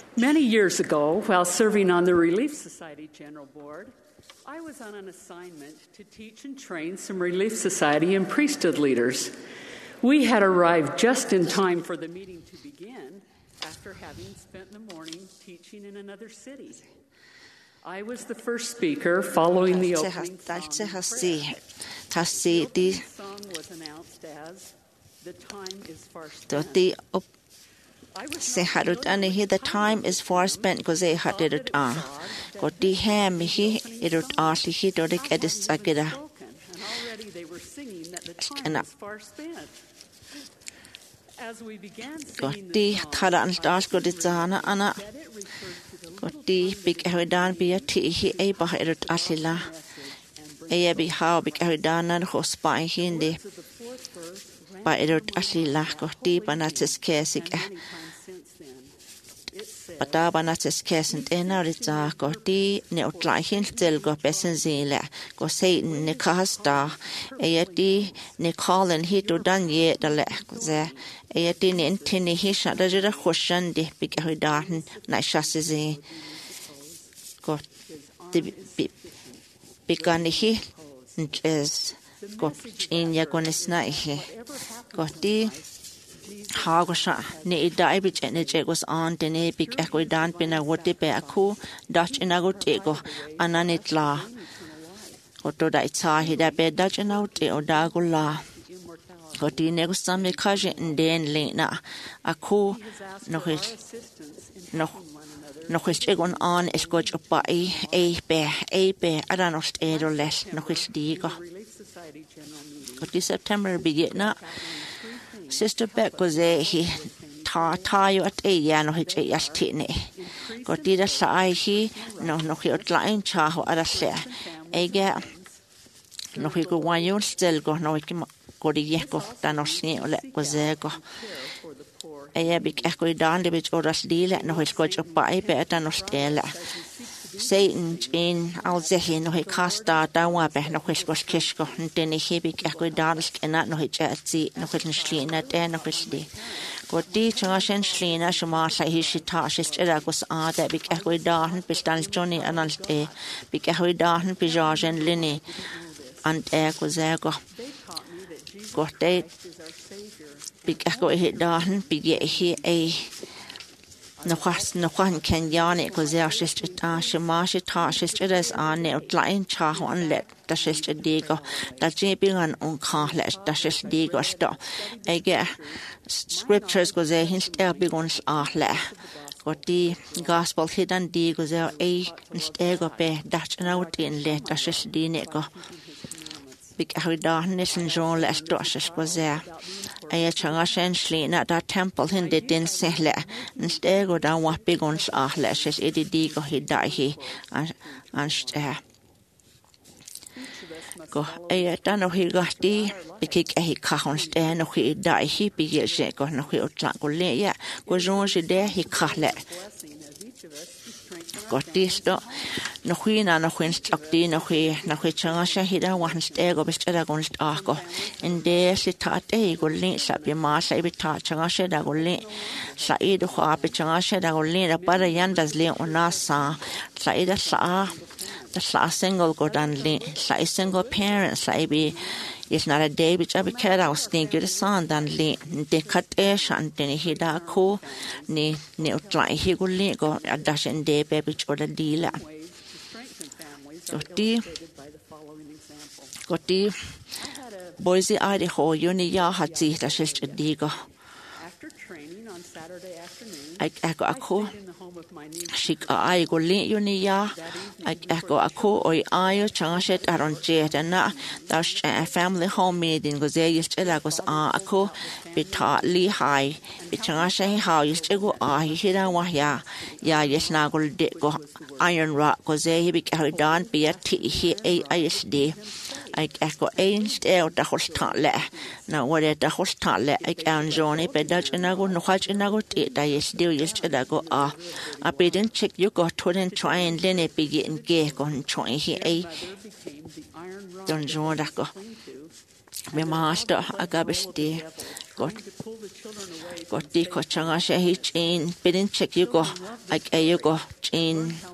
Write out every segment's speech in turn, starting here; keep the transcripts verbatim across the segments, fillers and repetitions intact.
Many years ago, while serving on the Relief Society General Board, I was on an assignment to teach and train some Relief Society and priesthood leaders. We had arrived just in time for the meeting to begin after having spent the morning teaching in another city. I was the first speaker following the opening song. The opening song was announced as "The Time is Far Spent." Se harut anahi the time is far spent go ze hadirut a go di hem hi irut a hi dorik edis agira kana go di thara an tas go di zana ana go di big edan bi ti hi e ba irut asila e bi how big edan an ho spai hindi ba irut asila go di banatis kesik Bata banatis kesent enarita go di ne otlaihin til go besen zile go Satan ne kasta eyati ne callen hit o danye dale ze eyati ne intini hisha da jira khoshan de bikahidan na shasizi go di bikani hi is go in ya gonisna ihe go di Hagosha ne idaibi ne jegos on dene big equidan bina wote be aku Dutch inagotego ananitla oto da ita hida be Dutch inaute odagula oti negosame kaje nden lena aku noch noch noch ist egon an es goch opai e be e be adanost edoles noch ist digo oti September bigena Sister Beck was a he ta ta you at a yan which a yastine. Got did a sai he no no he outline chaho at a share. A get no he go one you still go no go the yeko than no snake or let was there go. A big echo down the which or us deal at no his coach of by better no stella. Satan in Alzehin no he cast out down wabe no his was kishko and then he big echo dance and not no he jetty no hidden sleen at end of his day. Got the charge and sleen as your master he should touch his eragos are that big echo down pistons Johnny and Alste big echo down Pijage and Linny and air was there go. Got they big echo hit down big he a No was no one can yarn it because there sister ta she ma she ta sister is on ne outline cha on let the sister digo that jebing on on ka let the sister digo sto ege scriptures go there hinster big on ah le got the gospel hidden digo there a instego be that out in let the sister digo big how darkness and John let to us go there I changa shensley na that temple hindi din sehle instego down what big ons ah lashes edi digo he die he and and go I don't know he got the big he kahons there no he die he big je go no he otla go le ya go jonge there he kahle got this do no huina no huin stakti no hui no hui changa shahida wan stego bestera gon stako inde si tate go le sa be ma sa be ta changa sheda go le sa e do kha be changa sheda go le da para yandas le onasa sa e da sa the sa single go dan le sa e single parent sa e be It's not a day which I be carried out sneak you the son than le de cut ash and then he da ko ni ni utla he go le go a dash and day baby or the dealer. Gotti Gotti Boise Idaho uni ya hatsi da shist digo. After training on Saturday afternoon, I echo a ko Shik I go le uni ya I echo a ko oi ayo changashet aron jet and na dash a family home meeting go there used to lagos a ko bita li high bitangashe how used to go ah he hira wa ya ya yes na go de go iron rock go there he be carried down be a t he a isd I echo ain't out the hostale. Now, what at the hostale, I can Johnny, but Dutch and I go no watch and I go take that is still used to go ah. I didn't check you got to and try and then it begin gay on trying here a Don John Daco. My master, I got a stay. God God di ko changa she hi chin pidin check you go like a you go chin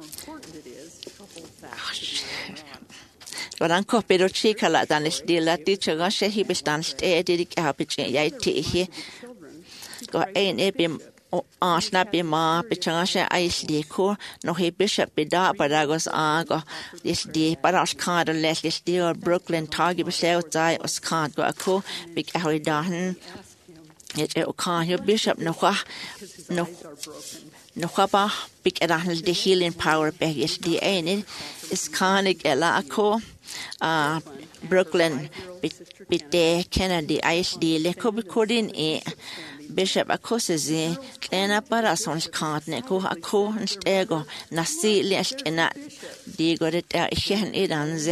Waran ko pero chika la dan is di la di changa she hi bestan ste di ka ha pichin yai ti hi go ein e bim Ah, snappy ma, Pichanga, ice de cour, no he bishop be da, but I was ago this day, but I was card and less this day or Brooklyn target beside die was can't go a co, big Harry Darton. Yet it can't your bishop no qua no no quaba, big at the healing power bag is the ain't it is can't get a co. Ah, Brooklyn, bit there, Kennedy, ice de, le could be called in a. Bishop akosezi tlena para sons kantne ko ako nstego nasi leskena digo det er ikke idanze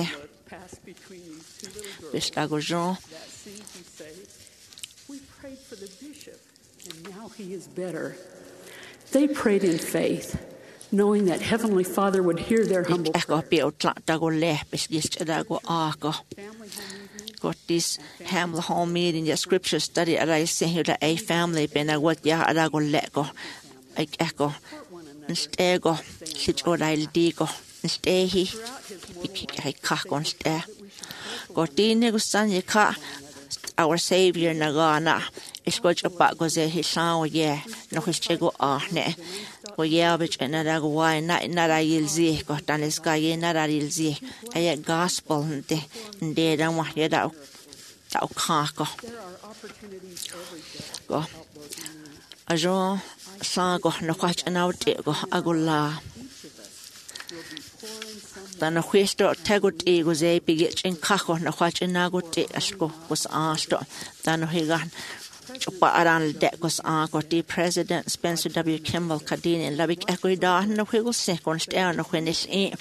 bistago Jean we prayed for the bishop and now he is better. They prayed in faith, knowing that Heavenly Father would hear their humble prayer. Got this Hamlet home meeting, the scripture study, and I say here that a family been a what ya and I go let go. I echo. Instead go, sit or I'll digo. Instead he, I cock on stare. Got the negosan ye car, our Savior Nagana. It's got your back goes there, his sound, yeah, no his chego ah, ne. Go yeah, bitch, and I go why not not I will see, got on this guy, not I will see. I had gospel and they don't want you that cock. Go. A Jean sang no question out, go, I go la. Then a question tagot egos a big in caco, no question I go take a sco was asked. Then he got. Chupa around deck was uncle the President Spencer W. Kimball Cadini and Labik Equida no wiggle seconds down when it's in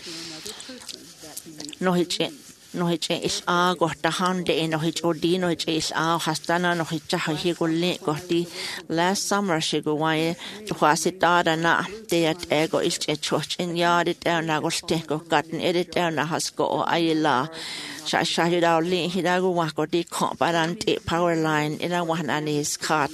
no hitch no hitch is a got the hand in no hitch or dino hitch is our hastana no hitch he go link got the last summer she go why to was it dada na they at ego is a church in yard it down I go stick or gotten it down a husko or ayla Sha sha he down link he go walk or the comp and power line in a one and his cart.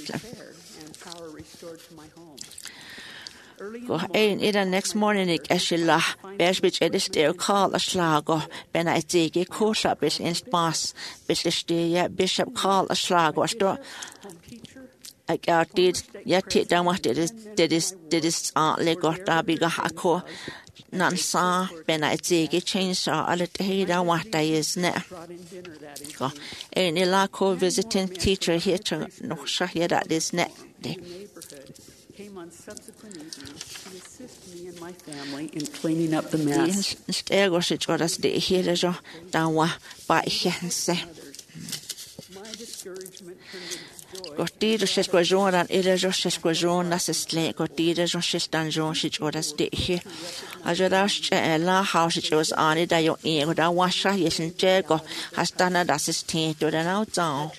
Go ein in the next morning ik ashilla besh bich edis der call a slago ben I take a course up is in spas bis the bishop call a slago sto I got did yet it down what it is did is did is aunt le got da big hako nan sa ben I take a chainsaw all it he down what I is ne go ein ila co visiting teacher here to no shahia that is net came on subsequent evenings to assist me and my family in cleaning up the mess. Stego sit oras de here jo dawa ba hense. My discouragement turned into joy. Gottido se squajon ere jo se squajon na se sle gottido jo se stanjon sit oras de here. Ajarash la house it was on it da yo e go da washa yesen jego hastana das system to den out down.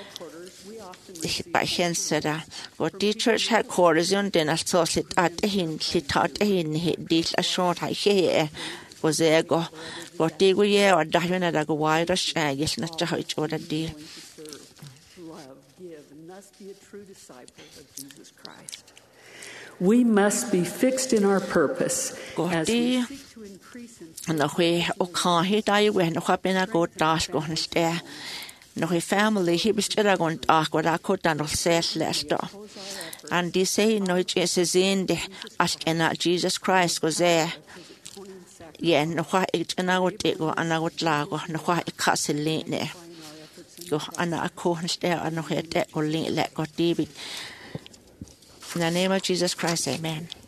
By Henseda, what the church headquarters on dinner sauce it at a hint, she taught a hint, hit this a short high here was there go. What they go ye or diamond at a wide or shag, yes, not to how each other deal. Love, give, and thus be a true disciple of Jesus Christ. We must be fixed in our purpose as we seek to increase in and the way o can't hit I when no happen a go task on stare. No he family he was still going to ask what I could and say less and they say no Jesus in the asking that Jesus Christ was there. Yeah, no why it and I would take go and I would lago no why it castle lane there. Go and I couldn't stare and no head that or link let go David. In the name of Jesus Christ, amen.